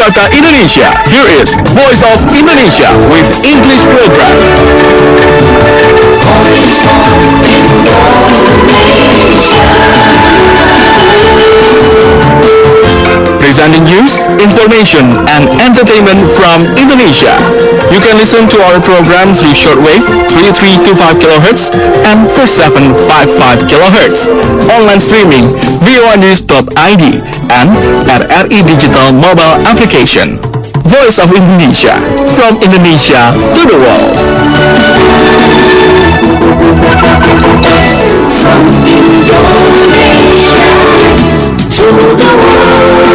Jakarta, Indonesia. Here is Voice of Indonesia with English program. Presenting news, information, and entertainment from Indonesia. You can listen to our program through shortwave 3325 kHz and 4755 kHz. Online streaming voanews.id and at RI Digital mobile application. Voice of Indonesia, from Indonesia to the world. From Indonesia to the world.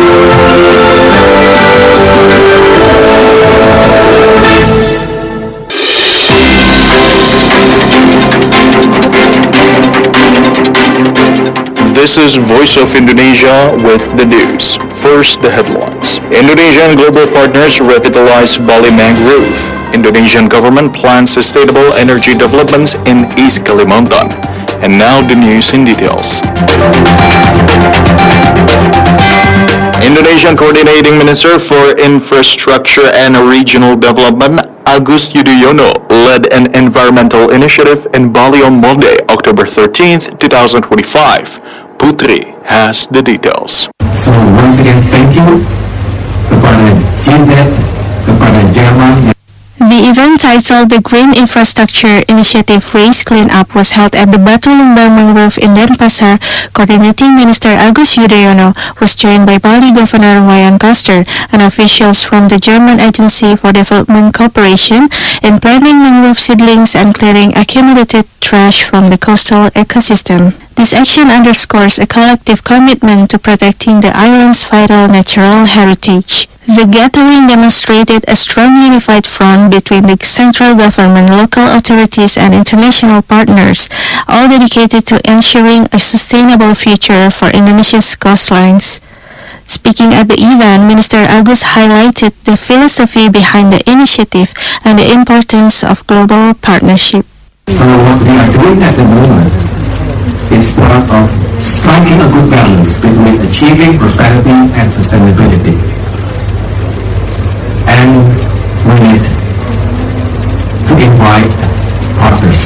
This is Voice of Indonesia with the news. First, the headlines. Indonesian global partners revitalize Bali mangrove. Indonesian government plans sustainable energy developments in East Kalimantan. And now the news in details. Indonesian Coordinating Minister for Infrastructure and Regional Development Agus Yudhoyono led an environmental initiative in Bali on Monday, October 13th, 2025. Putri has the details. So once again, thank you kepada JINDET, kepada Jerman. The event titled The Green Infrastructure Initiative Waste Cleanup was held at the Batu Lumbang Mangrove in Denpasar. Coordinating Minister Agus Yudhoyono was joined by Bali Governor Wayan Koster and officials from the German Agency for Development Cooperation in planting mangrove seedlings and clearing accumulated trash from the coastal ecosystem. This action underscores a collective commitment to protecting the island's vital natural heritage. The gathering demonstrated a strong unified front between the central government, local authorities, and international partners, all dedicated to ensuring a sustainable future for Indonesia's coastlines. Speaking at the event, Minister Agus highlighted the philosophy behind the initiative and the importance of global partnership. So what we are doing at the moment is part of striking a good balance between achieving prosperity and sustainability. And we need to invite partners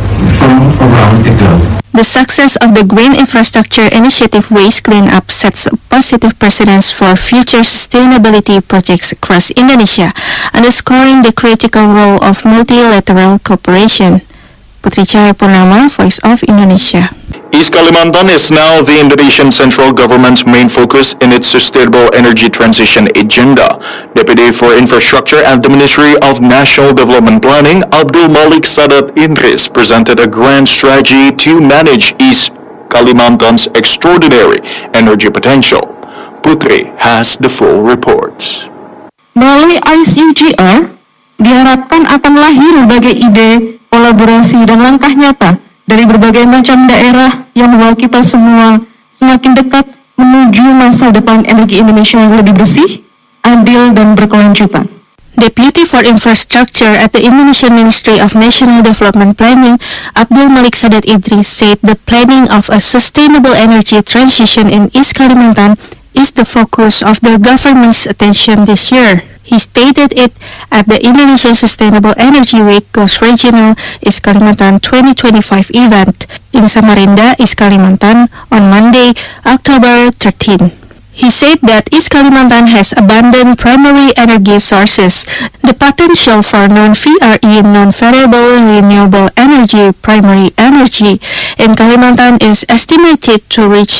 from around the globe. The success of the Green Infrastructure Initiative Waste Cleanup sets a positive precedence for future sustainability projects across Indonesia, underscoring the critical role of multilateral cooperation. Putri Cahayapurnama, Voice of Indonesia. East Kalimantan is now the Indonesian central government's main focus in its sustainable energy transition agenda. Deputy for Infrastructure at the Ministry of National Development Planning, Abdul Malik Sadat Indris, presented a grand strategy to manage East Kalimantan's extraordinary energy potential. Putri has the full reports. Melalui ICUGR, diharapkan akan lahir berbagai ide, kolaborasi, dan langkah nyata dari berbagai macam daerah yang membawa kita semua semakin dekat menuju masa depan energi Indonesia yang lebih bersih, adil, dan berkelanjutan. Deputy for Infrastructure at the Indonesian Ministry of National Development Planning, Abdul Malik Sadat Idris, said the planning of a sustainable energy transition in East Kalimantan is the focus of the government's attention this year. He stated it at the Indonesian Sustainable Energy Week Ghost Regional East Kalimantan 2025 event in Samarinda, East Kalimantan on Monday, October 13. He said that East Kalimantan has abundant primary energy sources. The potential for non-VRE, non-variable renewable energy, primary energy in Kalimantan is estimated to reach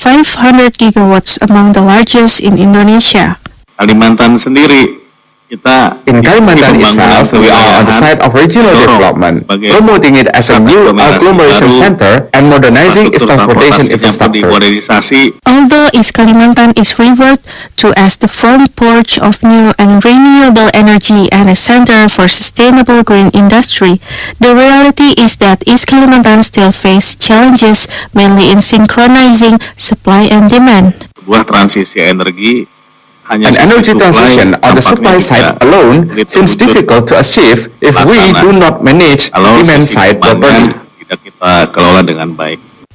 500 gigawatts, among the largest in Indonesia. Kalimantan sendiri, kita in Kalimantan itself, we are on the side of regional development, promoting it as a new agglomeration center and modernizing its transportation infrastructure. Although East Kalimantan is referred to as the front porch of new and renewable energy and a center for sustainable green industry, the reality is that East Kalimantan still faces challenges mainly in synchronizing supply and demand. Sebuah transisi energi An energy transition on the supply side alone seems difficult to achieve if we do not manage demand side properly. Tidak kita kelola dengan baik.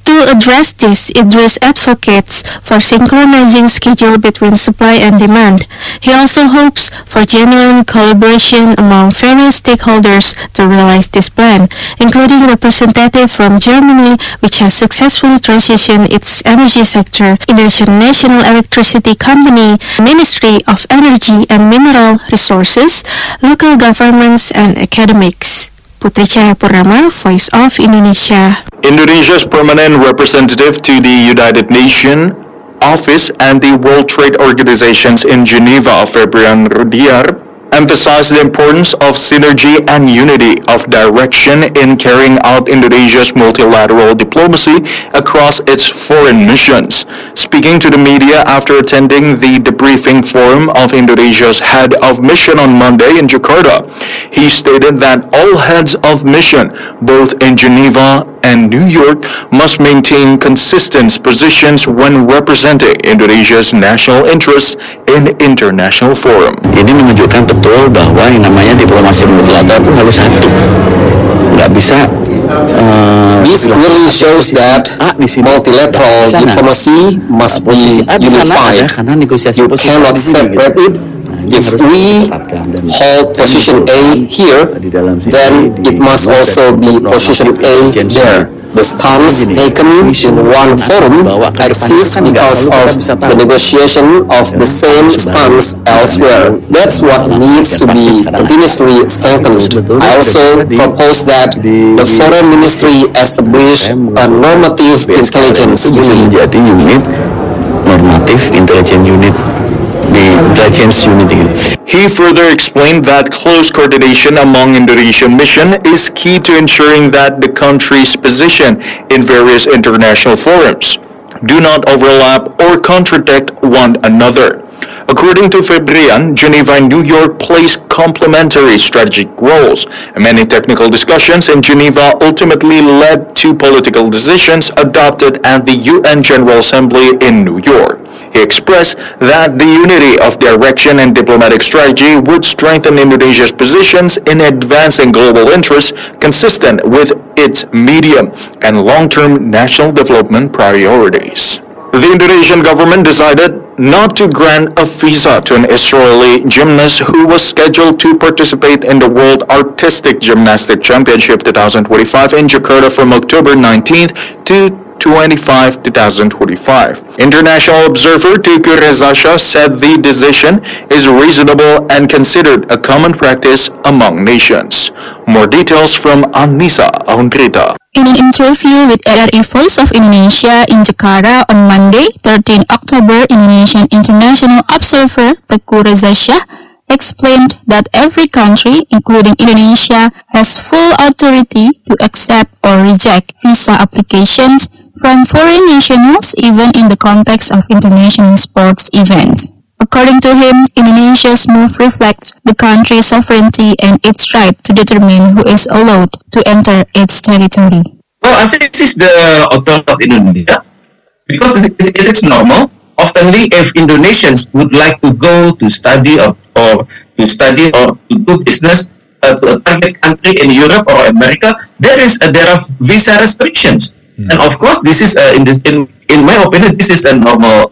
To address this, Idris advocates for synchronizing schedule between supply and demand. He also hopes for genuine collaboration among various stakeholders to realize this plan, including representatives from Germany, which has successfully transitioned its energy sector, Indonesian National Electricity Company, Ministry of Energy and Mineral Resources, local governments, and academics. Putri Cahayapurnama, Voice of Indonesia. Indonesia's permanent representative to the United Nations Office and the World Trade Organizations in Geneva, Febrian Rudiar, emphasized the importance of synergy and unity of direction in carrying out Indonesia's multilateral diplomacy across its foreign missions. Speaking to the media after attending the debriefing forum of Indonesia's head of mission on Monday in Jakarta, he stated that all heads of mission, both in Geneva and New York, must maintain consistent positions when representing Indonesia's national interests in international forum. Ini menunjukkan betul bahwa yang namanya diplomasi multilateral itu harus satu, nggak bisa. This clearly shows that multilateral diplomacy must be unified. You cannot separate it. If we hold position A here, then it must also be position A there. The stance taken in one forum exists because of the negotiation of the same stance elsewhere. That's what needs to be continuously strengthened. I also propose that the foreign ministry establish a normative intelligence unit. Normative intelligence unit. He further explained that close coordination among Indonesian mission is key to ensuring that the country's position in various international forums do not overlap or contradict one another. According to Febrian, Geneva and New York play complementary strategic roles. Many technical discussions in Geneva ultimately led to political decisions adopted at the UN General Assembly in New York. He expressed that the unity of direction and diplomatic strategy would strengthen Indonesia's positions in advancing global interests consistent with its medium and long-term national development priorities. The Indonesian government decided not to grant a visa to an Israeli gymnast who was scheduled to participate in the World Artistic Gymnastics Championship 2025 in Jakarta from October 19th to 2025. International observer Teuku Reza Shah said the decision is reasonable and considered a common practice among nations. More details from Anissa Aundrita. In an interview with RRI Voice of Indonesia in Jakarta on Monday, 13 October, Indonesian international observer Teuku Reza Shah explained that every country, including Indonesia, has full authority to accept or reject visa applications from foreign nationals, even in the context of international sports events. According to him, Indonesia's move reflects the country's sovereignty and its right to determine who is allowed to enter its territory. Well, I think this is the authority of Indonesia because it is normal. Oftenly, if Indonesians would like to go to study or to do business to a target country in Europe or America, there are visa restrictions, and of course, this is in my opinion, this is a normal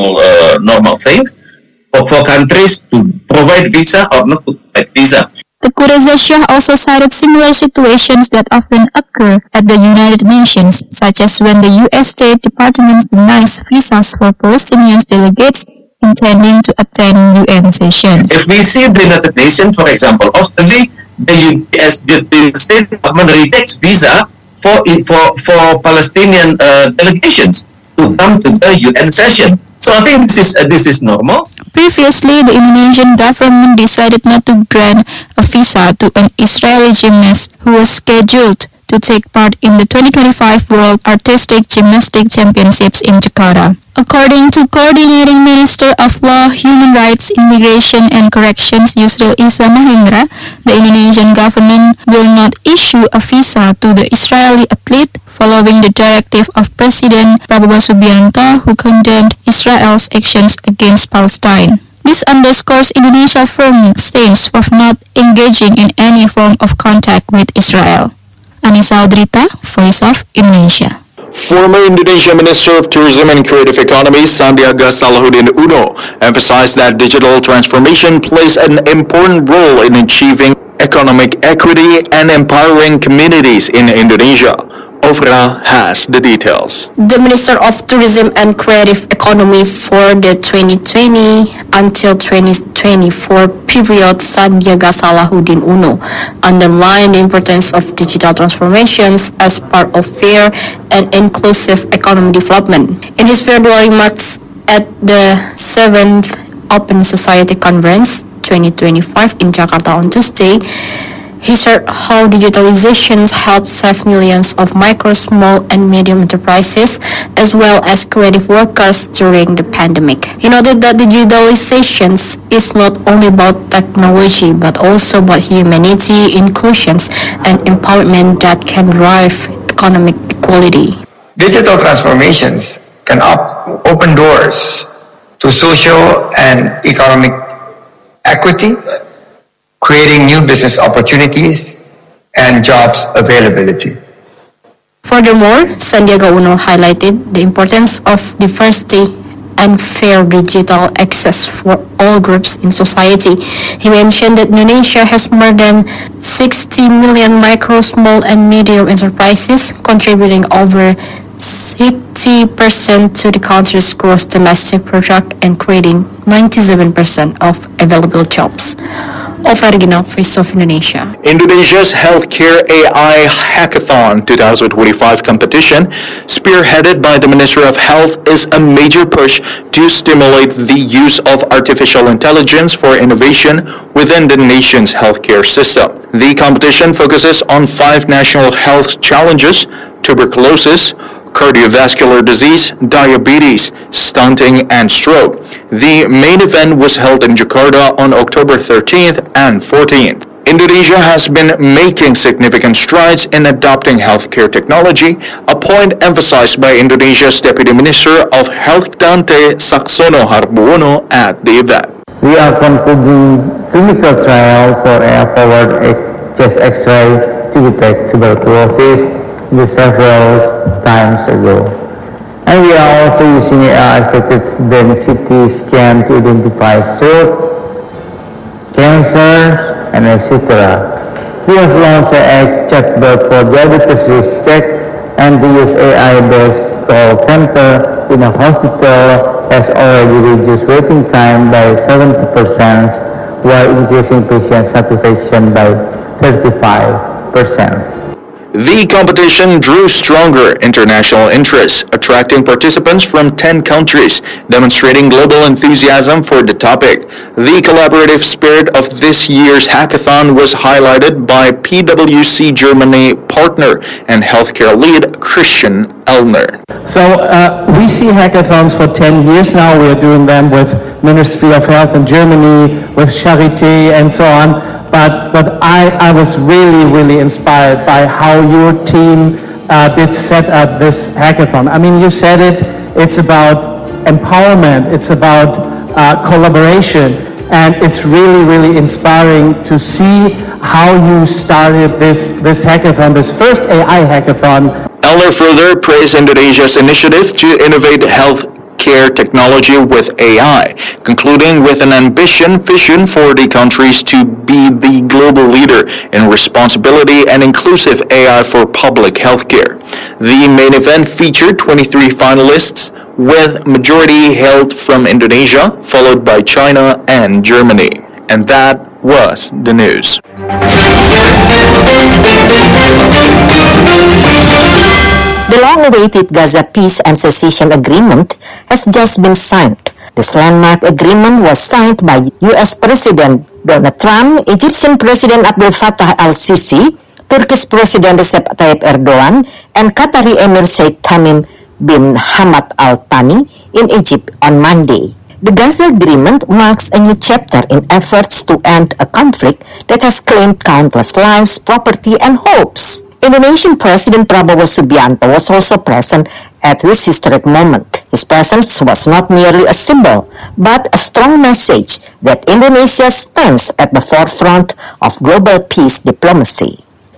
thing for countries to provide visa or not to provide visa. Teuku Reza Shah also cited similar situations that often occur at the United Nations, such as when the U.S. State Department denies visas for Palestinian delegates intending to attend UN sessions. If we see the United Nations, for example, oftenly the State Department rejects visa for Palestinian delegations to come to the UN session. So I think this is normal. Previously, the Indonesian government decided not to grant a visa to an Israeli gymnast who was scheduled to take part in the 2025 World Artistic Gymnastics Championships in Jakarta. According to Coordinating Minister of Law, Human Rights, Immigration and Corrections Yusril Iza Mahendra, the Indonesian government will not issue a visa to the Israeli athlete following the directive of President Prabowo Subianto, who condemned Israel's actions against Palestine. This underscores Indonesia's firm stance of not engaging in any form of contact with Israel. Anissa Audrita, Voice of Indonesia. Former Indonesia Minister of Tourism and Creative Economy Sandiaga Salahuddin Uno emphasized that digital transformation plays an important role in achieving economic equity and empowering communities in Indonesia. Ofra has the details. The Minister of Tourism and Creative Economy for the 2020 until 2024 period, Sandiaga Salahuddin Uno, underlined the importance of digital transformations as part of fair and inclusive economic development. In his February remarks at the 7th Open Society Conference 2025 in Jakarta on Tuesday, he shared how digitalization helps save millions of micro, small, and medium enterprises, as well as creative workers during the pandemic. He noted that digitalization is not only about technology, but also about humanity, inclusion, and empowerment that can drive economic equality. Digital transformations can open doors to social and economic equity, creating new business opportunities and jobs availability. Furthermore, Sandiaga Uno highlighted the importance of diversity and fair digital access for all groups in society. He mentioned that Indonesia has more than 60 million micro, small, and medium enterprises, contributing over 60% to the country's gross domestic product and creating 97% of available jobs. Ofra Regina, Voice of Indonesia. Indonesia's Healthcare AI Hackathon 2025 competition, spearheaded by the Ministry of Health, is a major push to stimulate the use of artificial intelligence for innovation within the nation's healthcare system. The competition focuses on 5 national health challenges: tuberculosis, cardiovascular disease, diabetes, stunting, and stroke. The main event was held in Jakarta on October 13th and 14th. Indonesia has been making significant strides in adopting healthcare technology, a point emphasized by Indonesia's Deputy Minister of Health Dante Saxono Harbuwono at the event. We are concluding clinical trial for AI-powered chest X-ray to detect tuberculosis several times ago. And we are also using AI-assisted density scan to identify stroke, cancer, and etc. We have launched a chatbot for diabetes risk check, and the use AI-based call center in a hospital has already reduced waiting time by 70% while increasing patient satisfaction by 35%. The competition drew stronger international interest, attracting participants from 10 countries, demonstrating global enthusiasm for the topic. The collaborative spirit of this year's hackathon was highlighted by PwC Germany partner and healthcare lead Christian Elner. So we see hackathons for 10 years now. We are doing them with Ministry of Health in Germany, with Charité, and so on. But I was really inspired by how your team did set up this hackathon. I mean, you said it, it's about empowerment, it's about collaboration, and it's really inspiring to see how you started this hackathon, this first AI hackathon. Eller further praised Indonesia's initiative to innovate healthcare technology with AI, concluding with an vision for the countries to be the global leader in responsibility and inclusive AI for public healthcare. The main event featured 23 finalists, with majority hailed from Indonesia, followed by China and Germany. And that was the news. The long-awaited Gaza Peace and Cessation Agreement has just been signed. This landmark agreement was signed by U.S. President Donald Trump, Egyptian President Abdel Fattah al-Sisi, Turkish President Recep Tayyip Erdogan, and Qatari Emir Sheikh Tamim bin Hamad Al Thani in Egypt on Monday. The Gaza Agreement marks a new chapter in efforts to end a conflict that has claimed countless lives, property, and hopes. Indonesian President Prabowo Subianto was also present at this historic moment. His presence was not merely a symbol, but a strong message that Indonesia stands at the forefront of global peace diplomacy.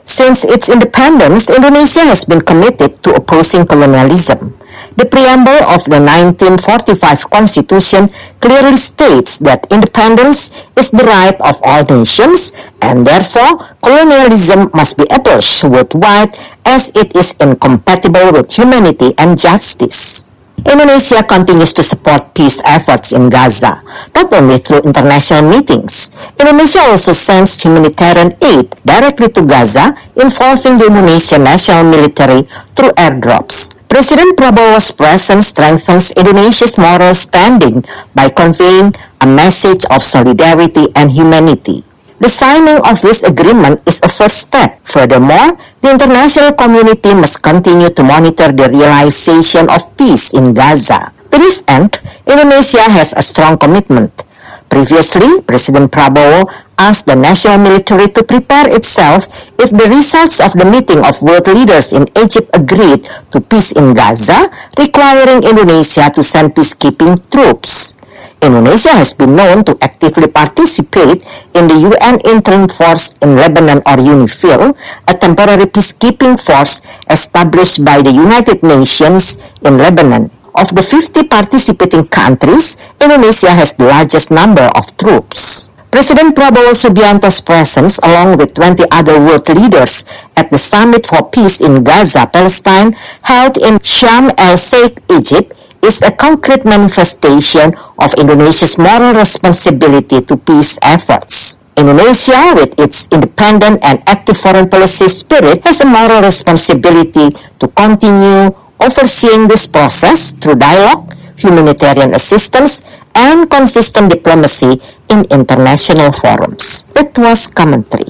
Since its independence, Indonesia has been committed to opposing colonialism. The preamble of the 1945 Constitution clearly states that independence is the right of all nations, and therefore colonialism must be abolished worldwide as it is incompatible with humanity and justice. Indonesia continues to support peace efforts in Gaza, not only through international meetings. Indonesia also sends humanitarian aid directly to Gaza, involving the Indonesian national military through airdrops. President Prabowo's presence strengthens Indonesia's moral standing by conveying a message of solidarity and humanity. The signing of this agreement is a first step. Furthermore, the international community must continue to monitor the realization of peace in Gaza. To this end, Indonesia has a strong commitment. Previously, President Prabowo asked the national military to prepare itself if the results of the meeting of world leaders in Egypt agreed to peace in Gaza, requiring Indonesia to send peacekeeping troops. Indonesia has been known to actively participate in the UN Interim Force in Lebanon, or UNIFIL, a temporary peacekeeping force established by the United Nations in Lebanon. Of the 50 participating countries, Indonesia has the largest number of troops. President Prabowo Subianto's presence, along with 20 other world leaders at the Summit for Peace in Gaza, Palestine, held in Sharm el-Sheikh, Egypt, is a concrete manifestation of Indonesia's moral responsibility to peace efforts. Indonesia, with its independent and active foreign policy spirit, has a moral responsibility to continue overseeing this process through dialogue, humanitarian assistance, and consistent diplomacy in international forums. It was commentary.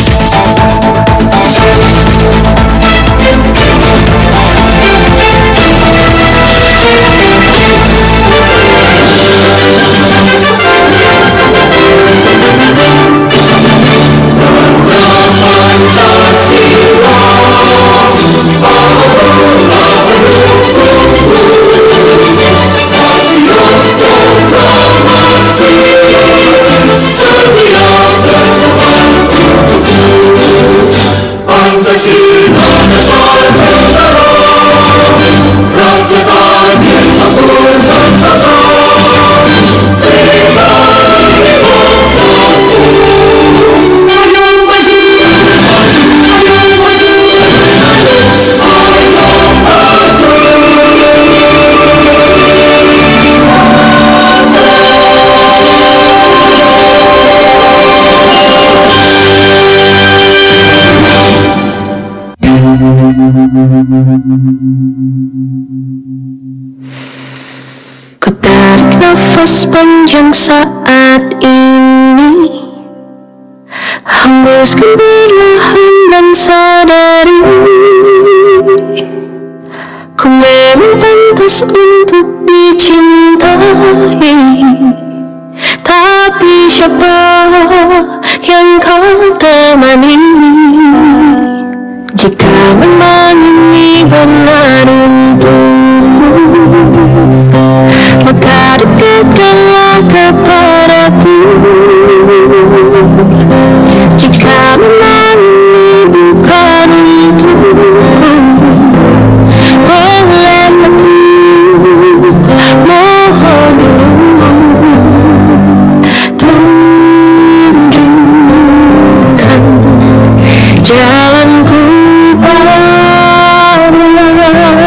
Ku tarik nafas panjang saat ini, hembuskan perlahan dan sadari ku memang pantas untuk dicintai. Tapi siapa yang kau temani? Jika memang ini benar untukmu, maka dekatkanlah kepadaku. Jika memang ini bukan untukku, boleh aku mohon tunjukkan jalanku padamu.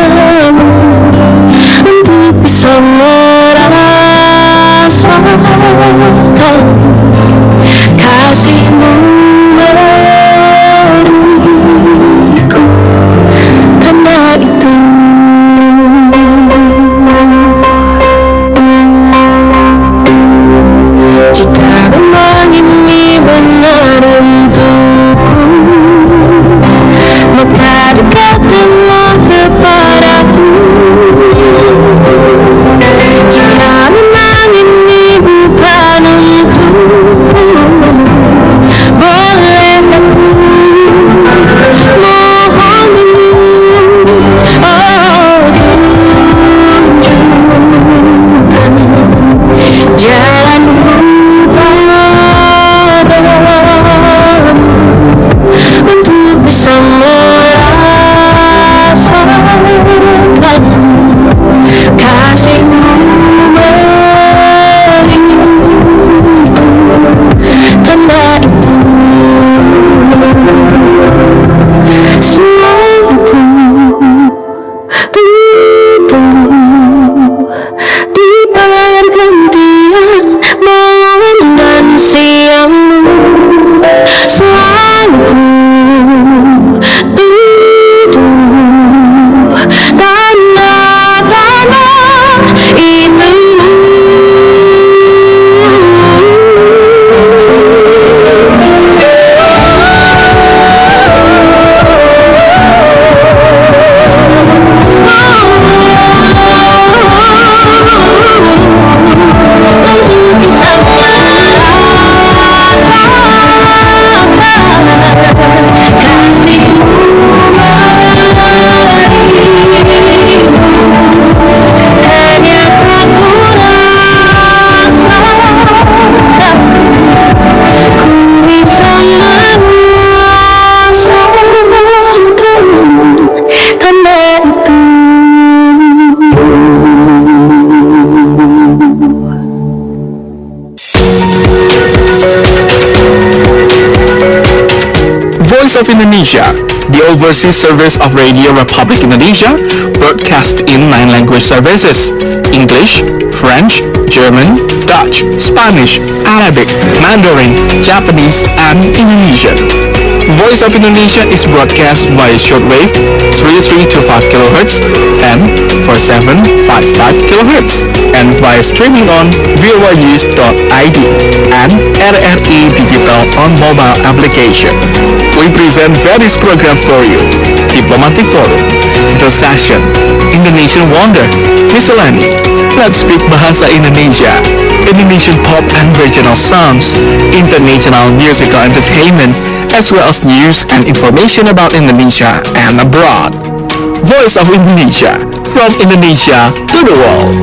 Voice of Indonesia, the overseas service of Radio Republic Indonesia, broadcast in 9 language services: English, French, German, Dutch, Spanish, Arabic, Mandarin, Japanese, and Indonesian. Voice of Indonesia is broadcast via shortwave 3325 kHz and 4755 kHz and via streaming on voanews.id and RRI Digital on mobile application. We present various programs for you: Diplomatic Forum, Intersection, Indonesian Wonder, Miscellany, Let's Speak Bahasa Indonesia, Indonesian pop and regional songs, international musical entertainment, as well as news and information about Indonesia and abroad. Voice of Indonesia, from Indonesia to the world.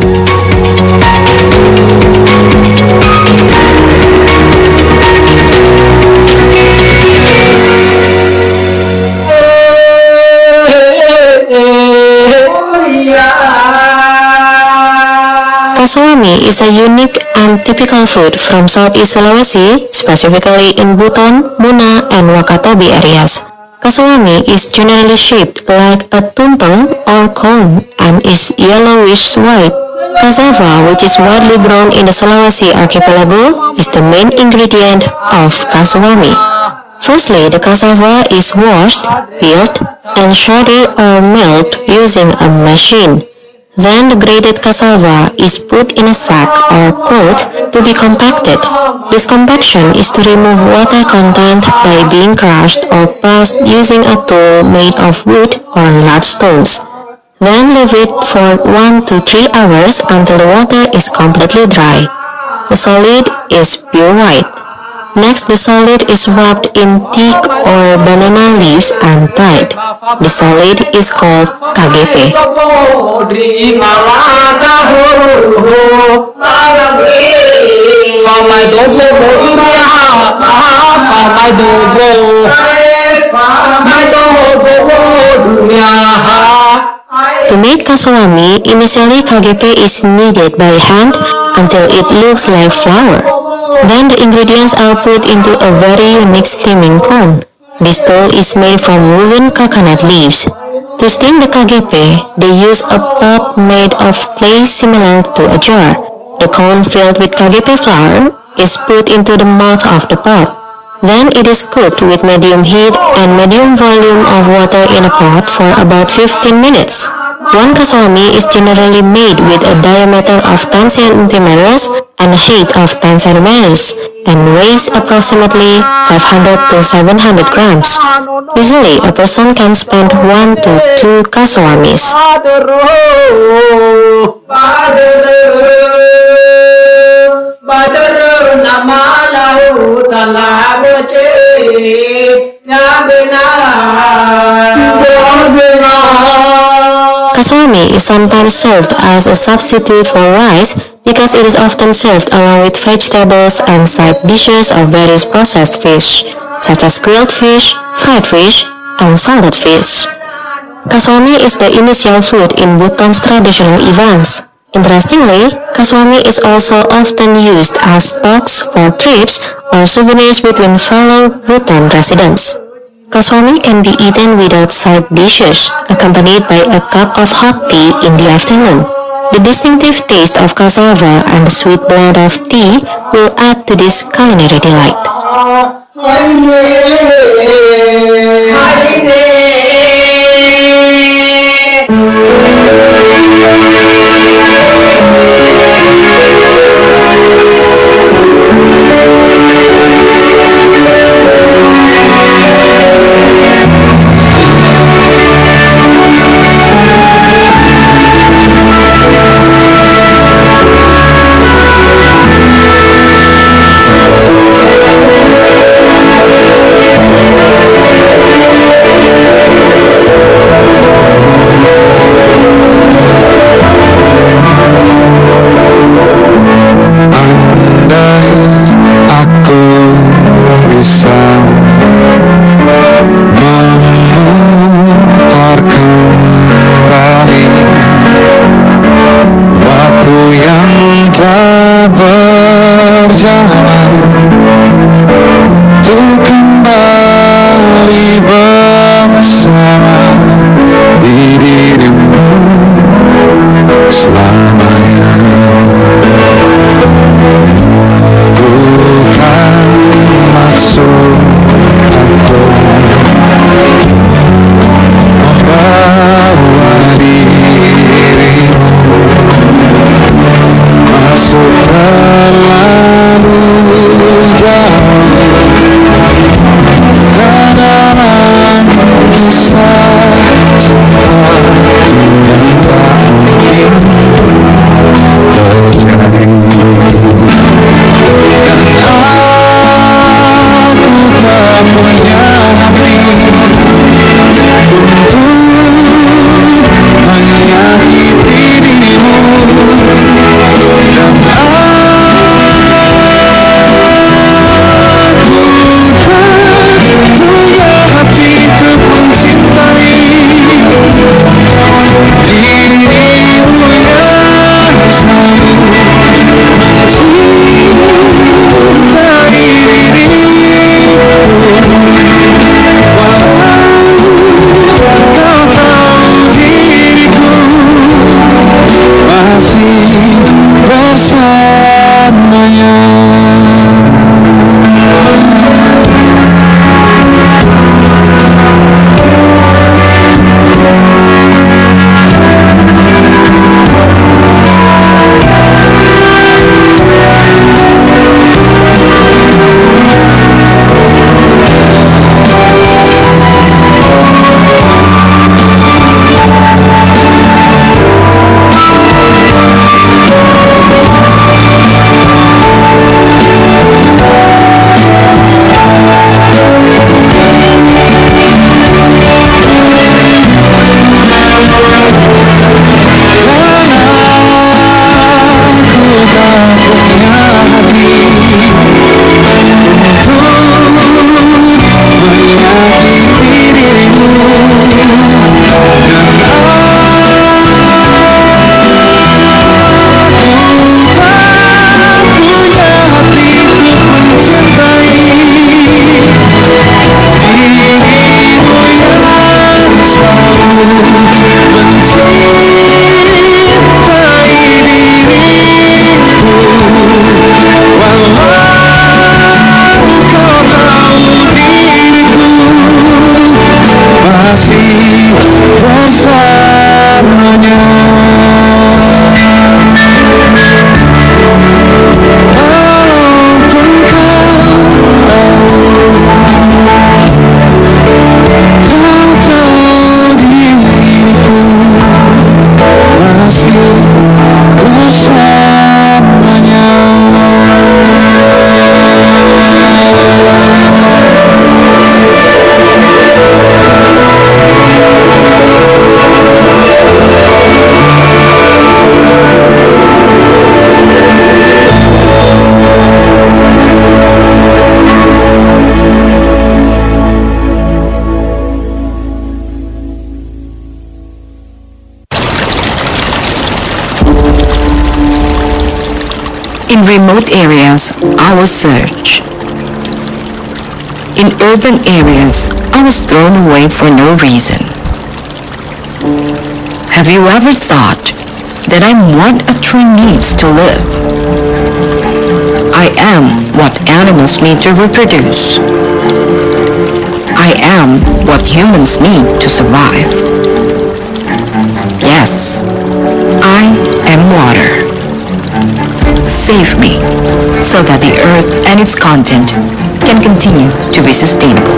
Kasawami is a unique and typical food from Southeast Sulawesi, specifically in Buton, Muna, and Wakatobi areas. Kasawami is generally shaped like a tumpeng or cone and is yellowish-white. Cassava, which is widely grown in the Sulawesi archipelago, is the main ingredient of kasawami. Firstly, the cassava is washed, peeled, and shredded or milled using a machine. Then the grated cassava is put in a sack or cloth to be compacted. This compaction is to remove water content by being crushed or pressed using a tool made of wood or large stones. Then leave it for 1 to 3 hours until the water is completely dry. The solid is pure white. Next, the solid is wrapped in teak or banana leaves and tied. The solid is called KGP. To make kasawami, initially KGP is kneaded by hand until it looks like flour. Then the ingredients are put into a very unique steaming cone. This tool is made from woven coconut leaves. To steam the KGP, they use a pot made of clay similar to a jar. The cone filled with KGP flour is put into the mouth of the pot. Then it is cooked with medium heat and medium volume of water in a pot for about 15 minutes. One kasawami is generally made with a diameter of 10 centimeters and a height of 10 centimeters and weighs approximately 500 to 700 grams. Usually, a person can spend 1 to 2 kasawamis. Kasawami is sometimes served as a substitute for rice because it is often served along with vegetables and side dishes of various processed fish, such as grilled fish, fried fish, and salted fish. Kasawami is the initial food in Buton's traditional events. Interestingly, kasawami is also often used as stocks for trips or souvenirs between fellow Buton residents. Kasawami can be eaten without side dishes, accompanied by a cup of hot tea in the afternoon. The distinctive taste of cassava and the sweet blend of tea will add to this culinary delight. In remote areas, I was searched. In urban areas, I was thrown away for no reason. Have you ever thought that I'm what a tree needs to live? I am what animals need to reproduce. I am what humans need to survive. Yes, I am water. Save me, so that the earth and its content can continue to be sustainable.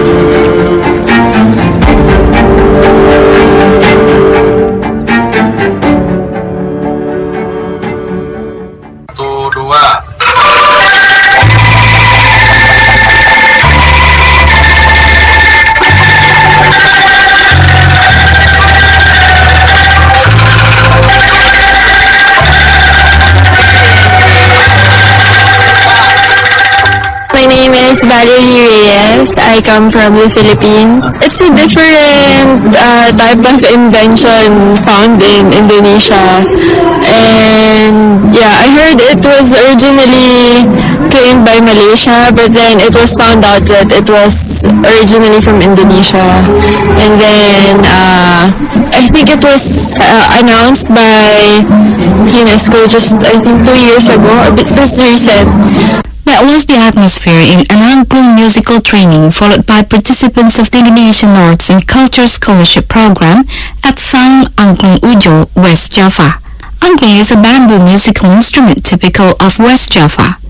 My name is Valerie Reyes. I come from the Philippines. It's a different type of invention found in Indonesia. And yeah, I heard it was originally claimed by Malaysia, but then it was found out that it was originally from Indonesia. And then I think it was announced by UNESCO just, I think, 2 years ago. It was recent. That was the atmosphere in an Angklung musical training followed by participants of the Indonesian Arts and Culture Scholarship Program at Sang Angklung Ujo, West Java. Angklung is a bamboo musical instrument typical of West Java.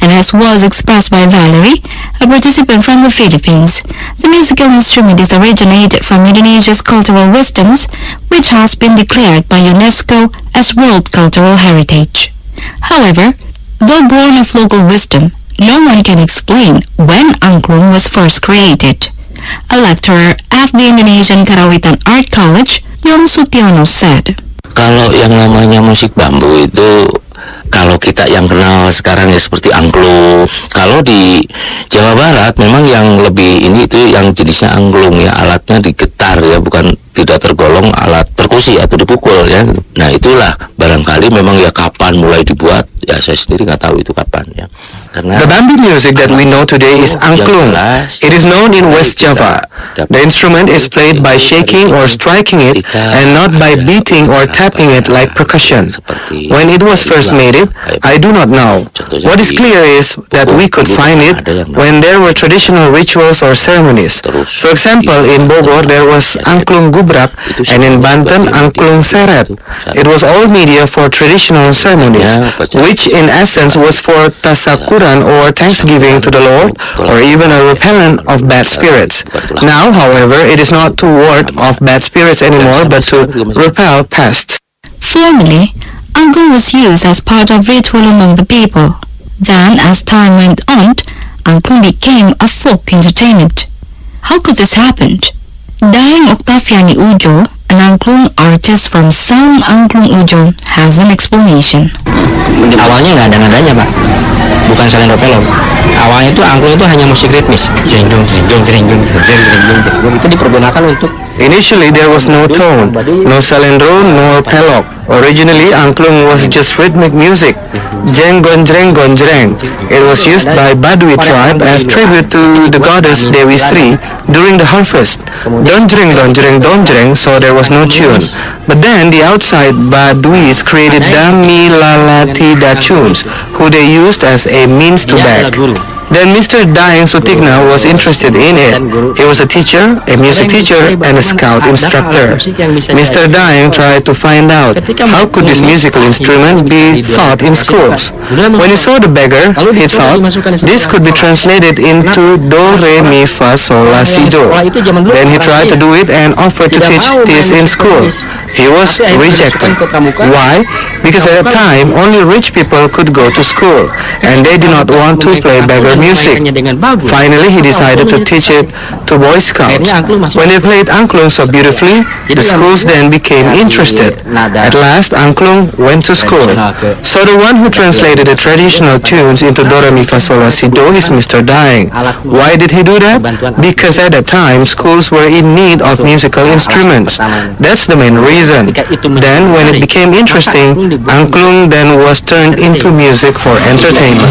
and as was expressed by Valerie, a participant from the Philippines, the musical instrument is originated from Indonesia's cultural wisdoms, which has been declared by UNESCO as World Cultural Heritage. However, though born of local wisdom, no one can explain when angklung was first created. A lecturer at the Indonesian Karawitan Art College, Yon Sutiono, said, Kalau yang namanya musik bambu itu, kalau kita yang kenal sekarang ya seperti angklung. Kalau di Jawa Barat memang yang lebih ini itu yang jenisnya angklung ya, alatnya digetar ya, bukan tidak tergolong alat perkusi atau dipukul ya. Nah itulah barangkali memang ya kapan mulai dibuat, ya saya sendiri nggak tahu itu kapan ya. The bamboo music that we know today is angklung. It is known in West Java. The instrument is played by shaking or striking it and not by beating or tapping it like percussion. When it was first made I do not know. What is clear is that we could find it when there were traditional rituals or ceremonies. For example, in Bogor there was angklung gubrak and in Banten angklung seret. It was all media for traditional ceremonies, which in essence was for tasakuran or thanksgiving to the Lord, or even a repellent of bad spirits. Now, however, it is not to ward off bad spirits anymore, but to repel pests. Formerly, angklung was used as part of ritual among the people. Then, as time went on, angklung became a folk entertainment. How could this happen? Daeng Octaviani Ujo, an angklung artist from Sang Angklung Ujo, has an explanation. Awalnya nggak ada nadanya, Pak. Bukan salendo pelong. Awalnya itu angklung itu hanya musik ritmis. Jeng-jong, jeng-jong, jeng-jong, jeng-jong, jeng-jong. Itu dipergunakan untuk. Initially there was no tone, no salendro nor pelok. Originally angklung was just rhythmic music. Jeng gonjreng gonjreng. It was used by Badui tribe as tribute to the goddess Dewi Sri during the harvest. Donjreng donjreng donjreng, so there was no tune. But then the outside Baduis created Dami Lalati tunes, who they used as a means to beg. Then Mr. Daeng Sutigna was interested in it. He was a teacher, a music teacher, and a scout instructor. Mr. Daeng tried to find out how could this musical instrument be taught in schools. When he saw the beggar, he thought this could be translated into Do, Re, Mi, Fa, Sol, La, Si, Do. Then he tried to do it and offered to teach this in school. He was rejected. Why? Because at that time, only rich people could go to school, and they did not want to play beggar music. Finally, he decided to teach it to Boy Scouts. When they played angklung so beautifully, the schools then became interested. At last, angklung went to school. So the one who translated the traditional tunes into Do, Re, Mi, Fa, Sol, La, Si, Do is Mr. Daeng. Why did he do that? Because at that time, schools were in need of musical instruments. That's the main reason. Then, when it became interesting, angklung then was turned into music for entertainment.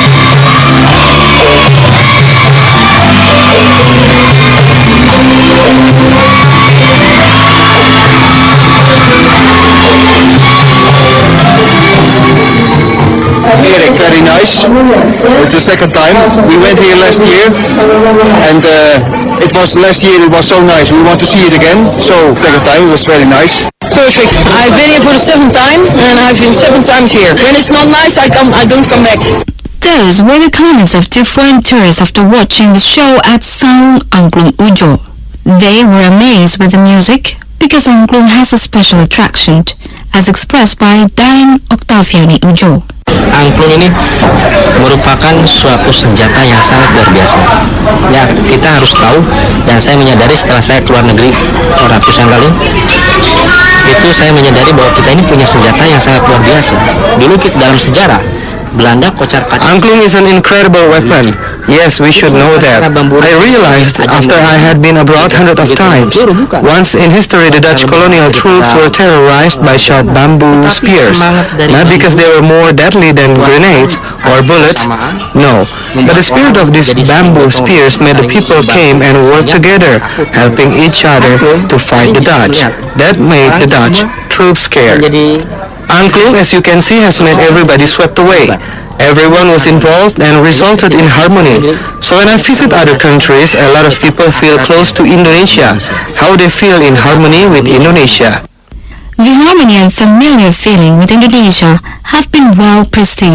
Erik, very nice. It's the second time. We went here last year, and it was last year. It was so nice. We want to see it again. So second time, it was very nice. Perfect. I've been here for the 7th time, and I've been 7 times here. When it's not nice, I don't come back. Those were the comments of two foreign tourists after watching the show at Sang Angklung Ujo. They were amazed with the music because angklung has a special attraction, as expressed by Daeng Octaviani Ujo. Angklung ini merupakan suatu senjata yang sangat luar biasa. Ya, kita harus tahu, dan saya menyadari setelah saya keluar negeri ratusan kali, itu saya menyadari bahwa kita ini punya senjata yang sangat luar biasa. Dulu kita dalam sejarah Belanda kocar-kacir. Angklung is an incredible weapon. Yes, we should know that. I realized after I had been abroad hundreds of times. Once in history, the Dutch colonial troops were terrorized by sharp bamboo spears. Not because they were more deadly than grenades or bullets. No, but the spirit of these bamboo spears made the people came and worked together, helping each other to fight the Dutch. That made the Dutch troops scared. Angklung, as you can see, has made everybody swept away. Everyone was involved and resulted in harmony. So when I visit other countries, a lot of people feel close to Indonesia, how they feel in harmony with Indonesia. The harmony and familiar feeling with Indonesia have been well perceived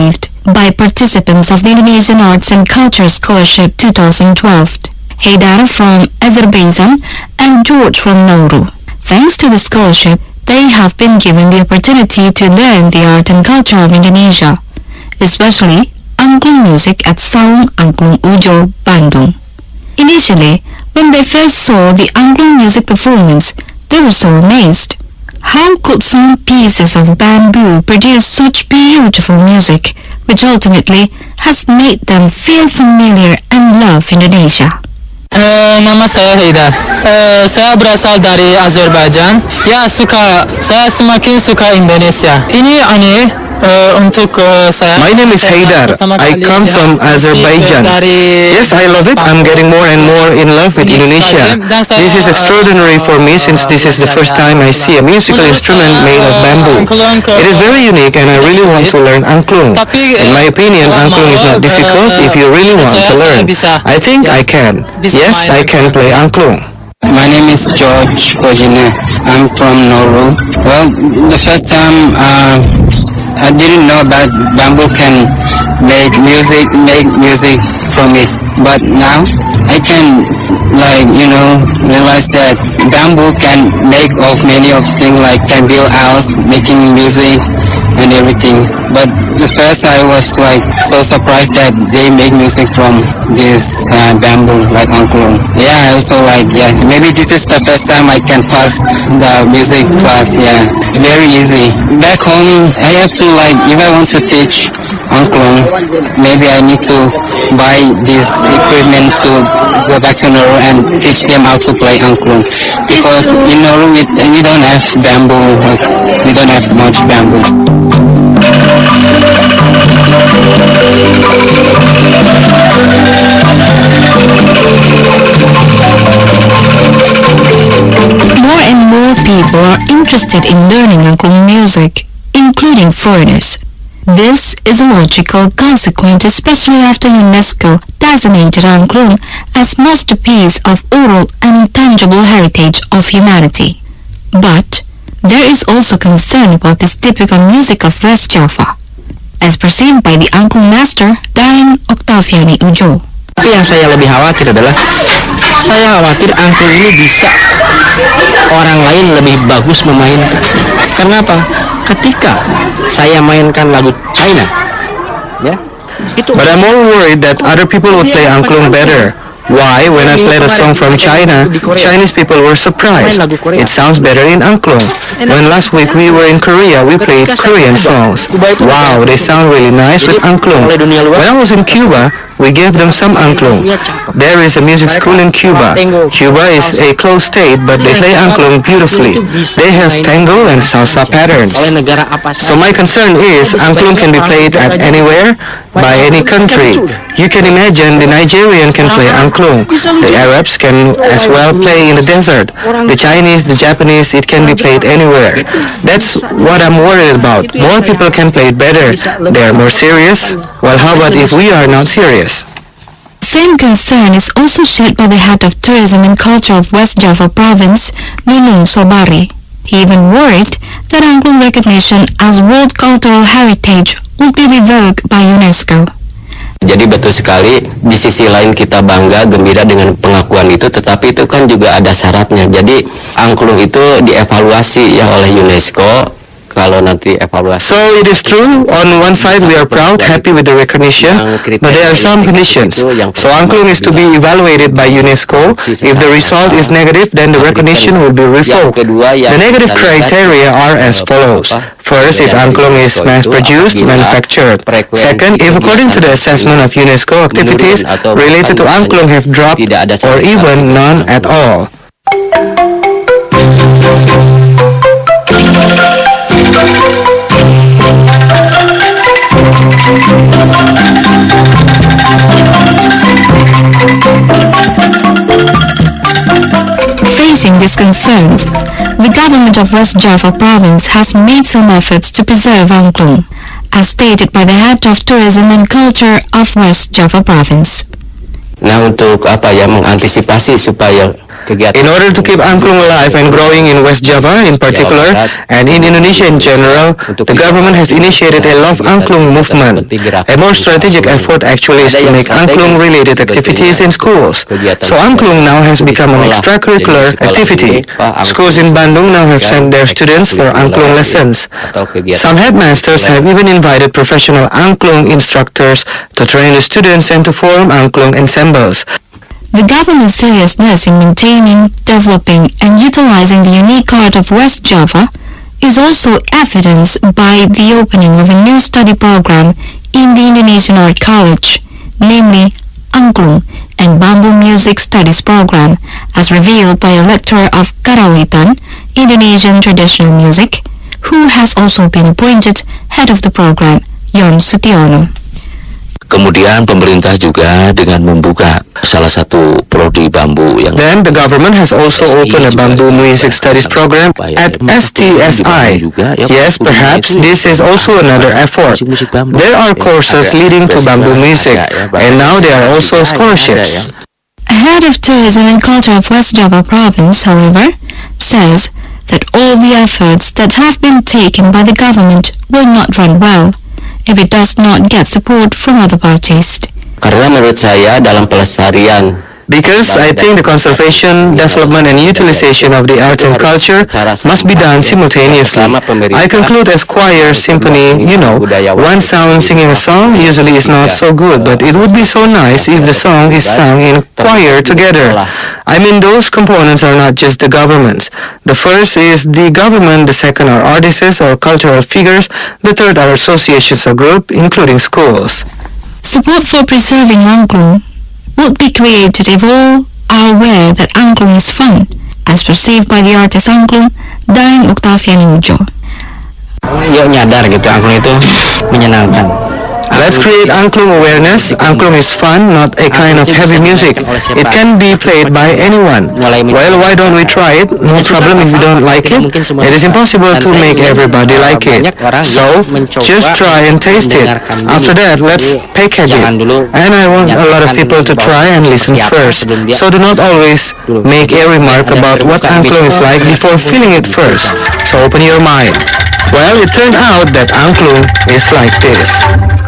by participants of the Indonesian Arts and Culture Scholarship 2012, Haidar from Azerbaijan and George from Nauru. Thanks to the scholarship, they have been given the opportunity to learn the art and culture of Indonesia, especially angklung music at Saung Angklung Ujo, Bandung. Initially, when they first saw the angklung music performance, they were so amazed. How could some pieces of bamboo produce such beautiful music, which ultimately has made them feel familiar and love Indonesia? Nama saya Haidar. Saya berasal dari Azerbaijan. Ya, saya semakin suka Indonesia. Ini aneh untuk saya. My name is Haidar. I come from Azerbaijan. Yes, I love it. I'm getting more and more in love with Indonesia. This is extraordinary for me since this is the first time I see a musical instrument made of bamboo. It is very unique and I really want to learn angklung. In my opinion, angklung is not difficult if you really want to learn. I think I can. Yes, I can play angklung. My name is George Kojina. I'm from Nauru. Well, the first time I didn't know that bamboo can make music from it. But now I can realize that bamboo can make of many of things, like can build house, making music and everything. But the first I was so surprised that they make music from this bamboo, like angklung. Yeah, I also maybe this is the first time I can pass the music class. Yeah, very easy. Back home, I have to if I want to teach angklung, maybe I need to buy this equipment to go back to Nauru and teach them how to play angklung, because in Nauru we don't have bamboo, we don't have much bamboo. More and more people are interested in learning angklung music, including foreigners. This is a logical consequence, especially after UNESCO designated angklung as masterpiece of oral and intangible heritage of humanity. But there is also concern about this typical music of West Java, as perceived by the angklung master Daeng Octaviani Ujo. Tapi yang saya lebih khawatir adalah saya khawatir angklung ini bisa orang lain lebih bagus memainkan. Kenapa? Ketika saya mainkan lagu China, But I'm more worried that other people would play angklung better. Why? When I played a song from China, Chinese people were surprised. It sounds better in angklung. When last week we were in Korea, we played Korean songs. Wow, they sound really nice with angklung. When I was in Cuba, we gave them some angklung. There is a music school in Cuba. Cuba is a closed state, but they play angklung beautifully. They have tango and salsa patterns. So my concern is angklung can be played at anywhere, by any country. You can imagine the Nigerian can play angklung. The Arabs can as well play in the desert. The Chinese, the Japanese, it can be played anywhere. That's what I'm worried about. More people can play it better. They are more serious. Well, how about if we are not serious? Same concern is also shared by the head of tourism and culture of West Java province, Nunung Sobari. He even worried that angklung recognition as World Cultural Heritage would be revoked by UNESCO. Jadi betul sekali, di sisi lain kita bangga, gembira dengan pengakuan itu, tetapi itu kan juga ada syaratnya. Jadi angklung itu dievaluasi ya oleh UNESCO. Kalau nanti evaluasi. So it is true, on one side we are proud, happy with the recognition, but there are some conditions. So angklung is to be evaluated by UNESCO. If the result is negative, then the recognition will be revoked. The negative criteria are as follows. First, if angklung is mass-produced, manufactured. Second, if according to the assessment of UNESCO, activities related to angklung have dropped or even none at all. Facing these concerns, the government of West Java province has made some efforts to preserve angklung, as stated by the head of tourism and culture of West Java province. Nah, untuk apa ya, mengantisipasi supaya kegiatan In order to keep angklung alive and growing in West Java in particular, and in Indonesia in general, the government has initiated a Love Angklung movement. A more strategic effort actually is to make angklung-related activities in schools. So angklung now has become an extracurricular activity. Schools in Bandung now have sent their students for angklung lessons. Some headmasters have even invited professional angklung instructors to train the students and to form angklung ensembles. The government's seriousness in maintaining, developing, and utilizing the unique art of West Java is also evidenced by the opening of a new study program in the Indonesian Art College, namely Angklung and Bambu Music Studies Program, as revealed by a lecturer of Karawitan, Indonesian Traditional Music, who has also been appointed head of the program, Yon Sutiono. Kemudian pemerintah juga dengan membuka salah satu prodi bambu yang Then the government has also opened a bamboo music studies program at STSI. Yes, perhaps this is also another effort. There are courses leading to bamboo music, and now there are also scholarships. Head of Tourism and Culture of West Java Province, however, says that all the efforts that have been taken by the government will not run well if it does not get support from other parties. Karena menurut saya dalam pelestarian Because I think the conservation, development and utilization of the art and culture must be done simultaneously. I conclude as choir, symphony, one sound singing a song usually is not so good, but it would be so nice if the song is sung in choir together. I mean, those components are not just the governments. The first is the government, the second are artists or cultural figures, the third are associations or groups, including schools. Support for preserving angklung would be created if all are aware that angklung is fun, as perceived by the artist angklung, Daeng Octavian Ujo. Yuk nyadar gitu, angklung itu menyenangkan. Let's create angklung awareness. Angklung is fun, not a kind of heavy music. It can be played by anyone. Well, why don't we try it? No problem if you don't like it. It is impossible to make everybody like it. So, just try and taste it. After that, let's package it. And I want a lot of people to try and listen first. So do not always make a remark about what angklung is like before feeling it first. So open your mind. Well, it turned out that angklung is like this.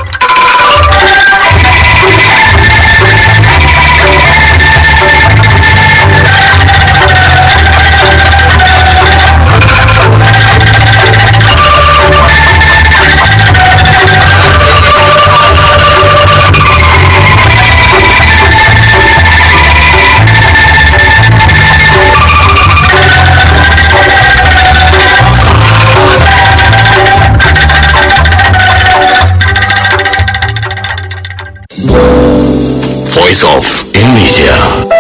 Voice of Indonesia.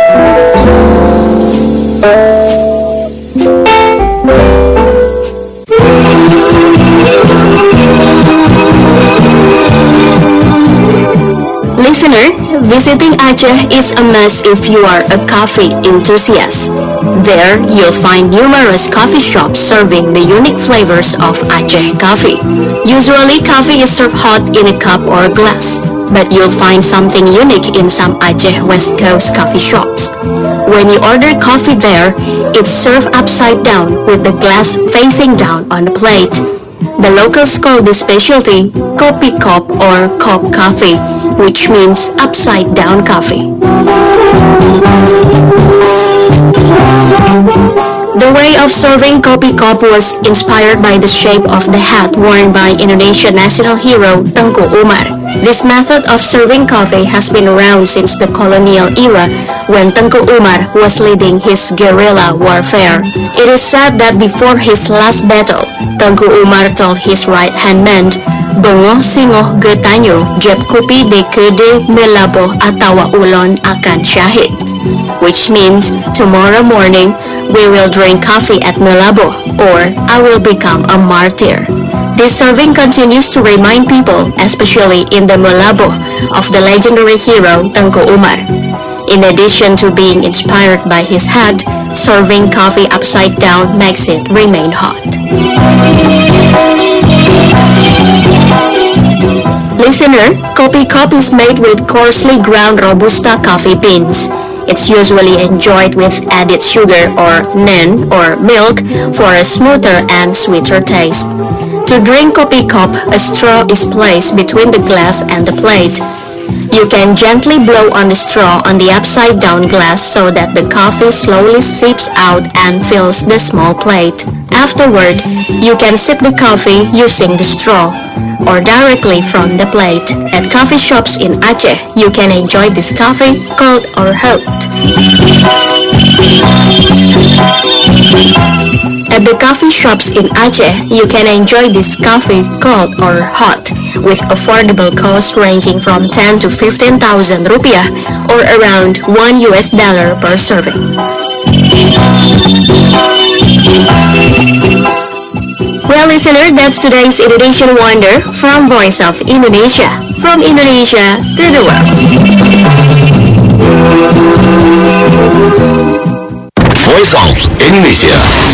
Listener, visiting Aceh is a must if you are a coffee enthusiast. There, you'll find numerous coffee shops serving the unique flavors of Aceh coffee. Usually, coffee is served hot in a cup or glass, but you'll find something unique in some Aceh West Coast coffee shops. When you order coffee there, it's served upside down with the glass facing down on the plate. The locals call this specialty kopi kop or kop coffee, which means upside down coffee. The way of serving kopi kop was inspired by the shape of the hat worn by Indonesian national hero Tengku Umar. This method of serving coffee has been around since the colonial era when Tengku Umar was leading his guerrilla warfare. It is said that before his last battle, Tengku Umar told his right-hand man, "Bengoh singoh getanyo, jeb kupi de kede melabo atawa ulon akan syahid," which means tomorrow morning we will drink coffee at Melabo or I will become a martyr. This serving continues to remind people, especially in the Melabo, of the legendary hero Tengku Umar. In addition to being inspired by his hat, serving coffee upside down makes it remain hot. listener, coffee cup is made with coarsely ground Robusta coffee beans. It's usually enjoyed with added sugar or nan or milk for a smoother and sweeter taste. To drink coffee cup, a straw is placed between the glass and the plate. You can gently blow on the straw on the upside down glass so that the coffee slowly seeps out and fills the small plate. Afterward, you can sip the coffee using the straw or directly from the plate. At coffee shops in Aceh, you can enjoy this coffee cold or hot. At the coffee shops in Aceh, you can enjoy this coffee cold or hot with affordable cost ranging from 10 to 15,000 rupiah or around $1 per serving. Well, listener, that's today's Indonesian Wonder from Voice of Indonesia. From Indonesia to the world. Voice of Indonesia.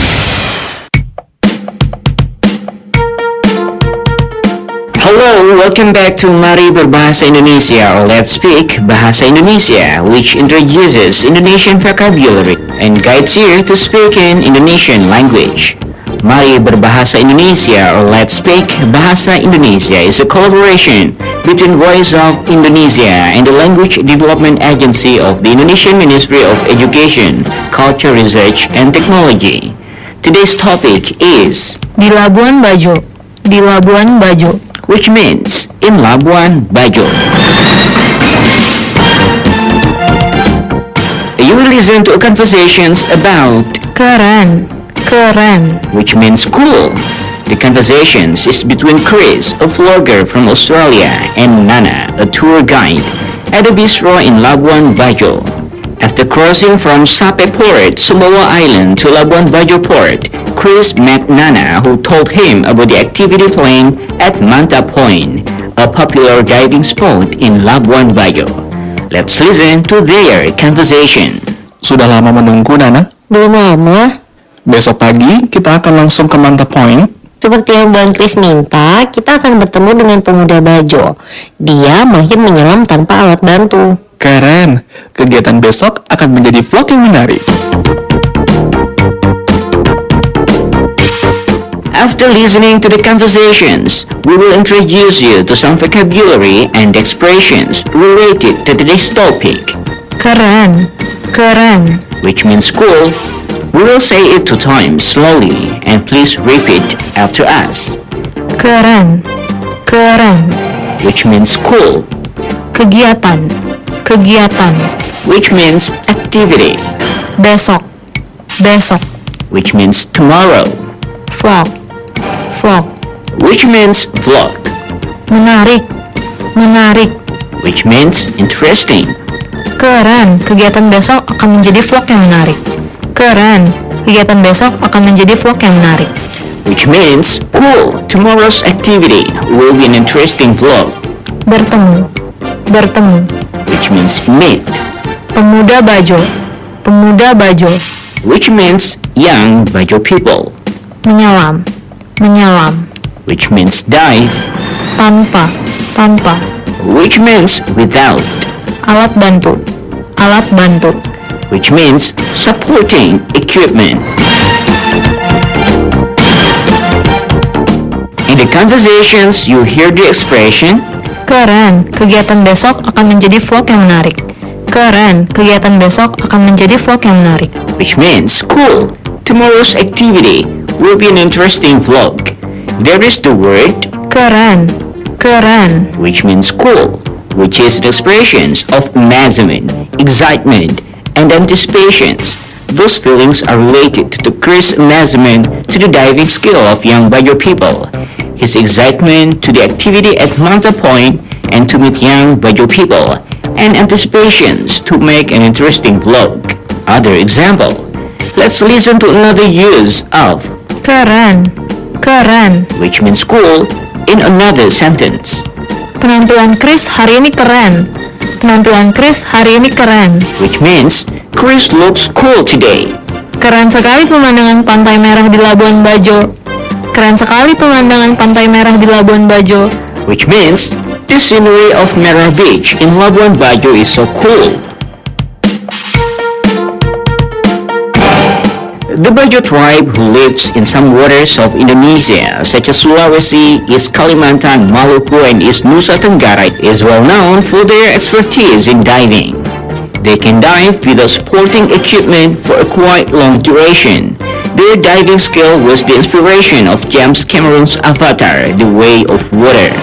Hello, welcome back to Mari Berbahasa Indonesia, or Let's Speak Bahasa Indonesia, which introduces Indonesian vocabulary and guides you to speak in Indonesian language. Mari Berbahasa Indonesia, or Let's Speak Bahasa Indonesia, is a collaboration between Voice of Indonesia and the Language Development Agency of the Indonesian Ministry of Education, Culture, Research, and Technology. Today's topic is Di Labuan Bajo. Di Labuan Bajo, which means in Labuan Bajo. You will listen to conversations about keren, keren, which means cool. The conversations is between Chris, a vlogger from Australia, and Nana, a tour guide, at a bistro in Labuan Bajo. After crossing from Sape Port, Sumbawa Island to Labuan Bajo Port, Chris met Nana, who told him about the activity plane at Manta Point, a popular diving spot in Labuan Bajo. Let's listen to their conversation. Sudah lama menunggu, Nana? Belum lama. Besok pagi kita akan langsung ke Manta Point. Seperti yang Bang Chris minta, kita akan bertemu dengan pemuda Bajo. Dia mahir menyelam tanpa alat bantu. Keren. Kegiatan besok akan menjadi vlog yang menarik. After listening to the conversations, we will introduce you to some vocabulary and expressions related to today's topic. keren, keren, which means cool. We will say it 2 times slowly, and please repeat after us. keren, keren, which means cool. kegiatan, kegiatan, which means activity. besok, besok, which means tomorrow. vlog, vlog, which means vlog. menarik, menarik, which means interesting. keren, kegiatan besok akan menjadi vlog yang menarik. Keren, kegiatan besok akan menjadi vlog yang menarik. Which means cool, tomorrow's activity will be an interesting vlog. Bertemu, bertemu, which means meet. Pemuda Bajo, pemuda Bajo, which means young Bajo people. Menyelam, menyelam, which means dive. Tanpa, tanpa, which means without. Alat bantu, alat bantu, which means supporting equipment. In the conversations, you hear the expression, keren, kegiatan besok akan menjadi vlog yang menarik. Keren, kegiatan besok akan menjadi vlog yang menarik. which means cool, tomorrow's activity will be an interesting vlog. There is the word keren, keren, which means cool, which is the expressions of amazement, excitement, and anticipations. Those feelings are related to Chris' amazement to the diving skill of young Bajo people, his excitement to the activity at Manta Point and to meet young Bajo people, and anticipations to make an interesting vlog. Other example, let's listen to another use of keren, keren, which means cool, in another sentence. Penampilan Chris hari ini keren. Penampilan Chris hari ini keren. Which means Chris looks cool today. Keren sekali pemandangan pantai merah di Labuan Bajo. Keren sekali pemandangan pantai merah di Labuan Bajo. Which means The scenery of Merah Beach in Labuan Bajo is so cool. The Bajo tribe, who lives in some waters of Indonesia, such as Sulawesi, East Kalimantan, Maluku, and East Nusa Tenggara, is well known for their expertise in diving. They can dive without sporting equipment for a quite long duration. Their diving skill was the inspiration of James Cameron's Avatar, The Way of Water.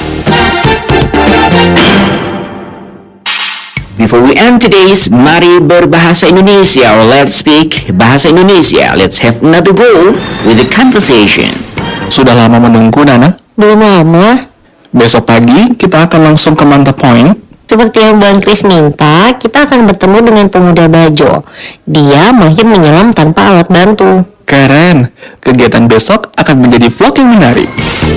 Before we end today's Mari Berbahasa Indonesia or Let's Speak Bahasa Indonesia, let's have another go with the conversation. Sudah lama menunggu, Nana? Belum lama. Besok pagi kita akan langsung ke Manta Point. Seperti yang Bang Chris minta, kita akan bertemu dengan pemuda Bajo. Dia mahir menyelam tanpa alat bantu. Keren. Kegiatan besok akan menjadi vlog yang menarik.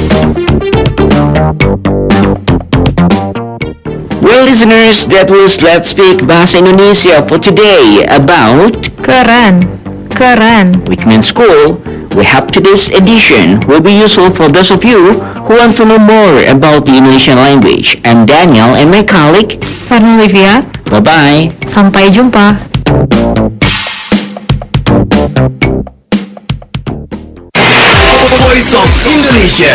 Well, listeners, that was Let's Speak Bahasa Indonesia for today about Keren, which means cool. We hope today's edition will be useful for those of you who want to know more about the Indonesian language. I'm Daniel and my colleague Farna Olivia. Bye-bye. Sampai jumpa. Voice of Indonesia.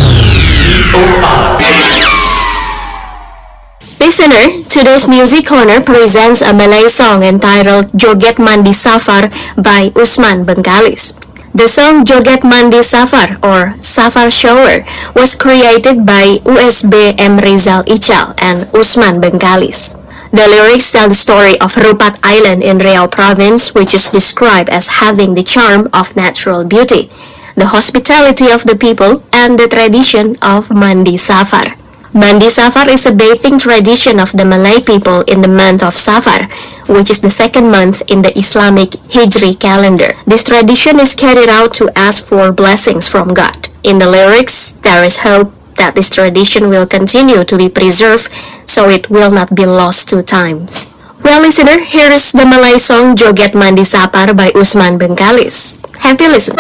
Listener, today's Music Corner presents a Malay song entitled Joget Mandi Safar by Usman Bengkalis. The song Joget Mandi Safar or Safar Shower was created by USB M. Rizal Ical and Usman Bengkalis. The lyrics tell the story of Rupat Island in Riau Province, which is described as having the charm of natural beauty, the hospitality of the people, and the tradition of Mandi Safar. Mandi Safar is a bathing tradition of the Malay people in the month of Safar, which is the second month in the Islamic Hijri calendar. This tradition is carried out to ask for blessings from God. In the lyrics, there is hope that this tradition will continue to be preserved so it will not be lost to times. Well, listener, here is the Malay song Joget Mandi Safar by Usman Bengkalis. Happy listen.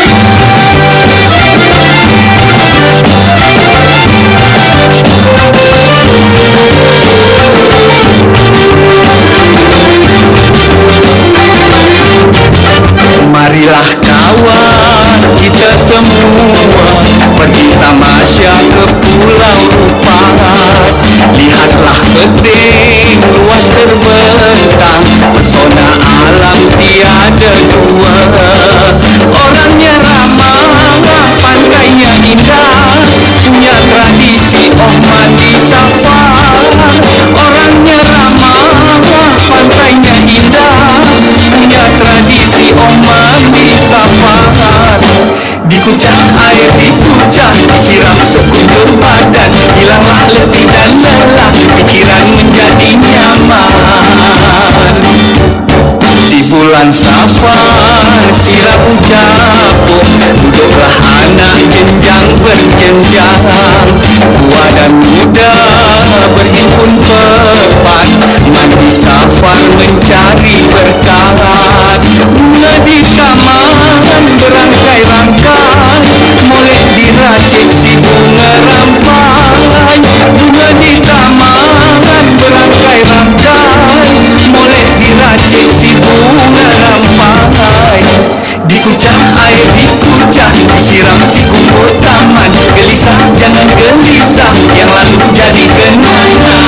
Marilah kawan kita semua pergi tamasya ke Pulau Rupat. Lihatlah beding luas terbentang, pesona alam tiada dua. Orangnya ramah, pantainya indah, punya tradisi oh mandi safar. Orangnya ramah, pantainya indah, punya tradisi oh mandi safar. Dikucah air dikucah, disiram sekujur badan, hilanglah letih dan lelah, pikiran menjadi nyaman. Di bulan Safar sirap ucapo, duduklah anak jenjang berjenjang, tua dan muda berhimpun pepat, mandi Safar mencari berkat. Bunga di taman berangkai-rangkai, molek diracik si bunga rampai. Bunga di taman berangkai-rangkai, molek diracik si bunga rampai. Dikucah air dikucah, disiram si kumpul taman. Gelisah jangan gelisah, yang lalu jadi kenangan.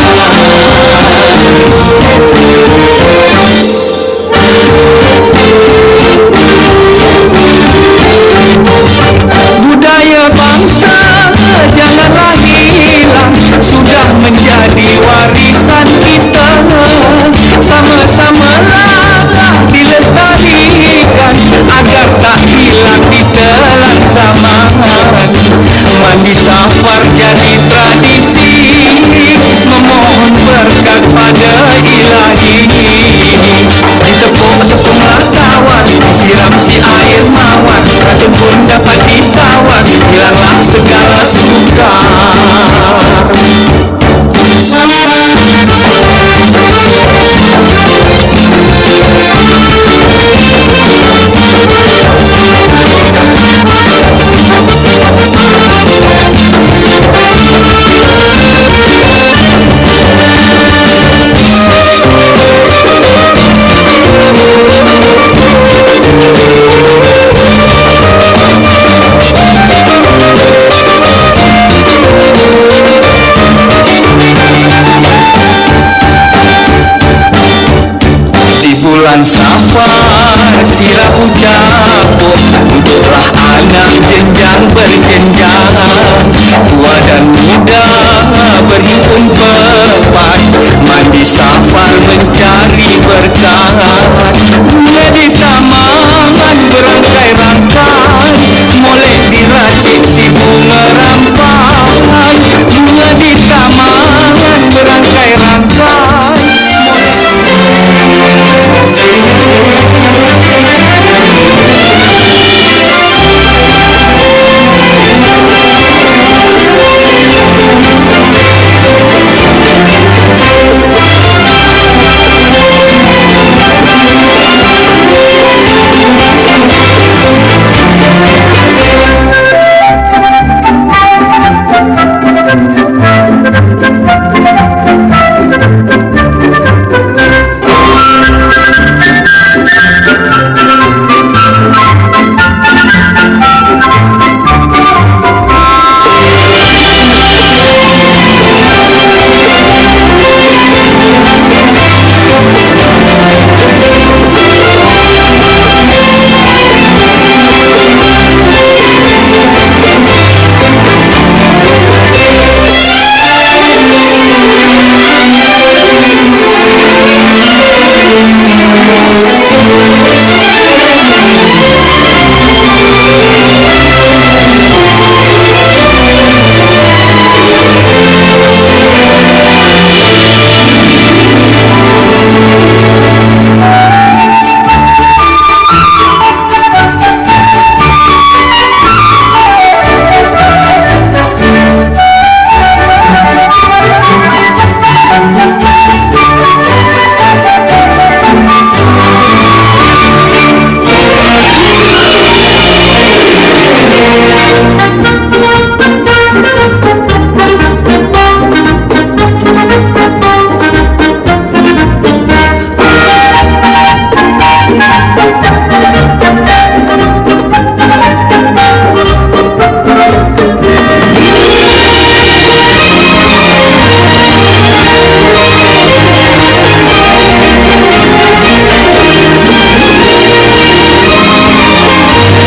Budaya bangsa janganlah hilang, sudah menjadi warisan kita. Sama-samalah dilestarikan agar tak hilang ditelan zaman. Mandi Safar jadi tradisi, memohon berkat pada ilahi. Ditepung-tepunglah kawan, disiram si air mawar, racun pun dapat ditawar, hilanglah segala sukar. pun pepat, mandi safar mencari berkah.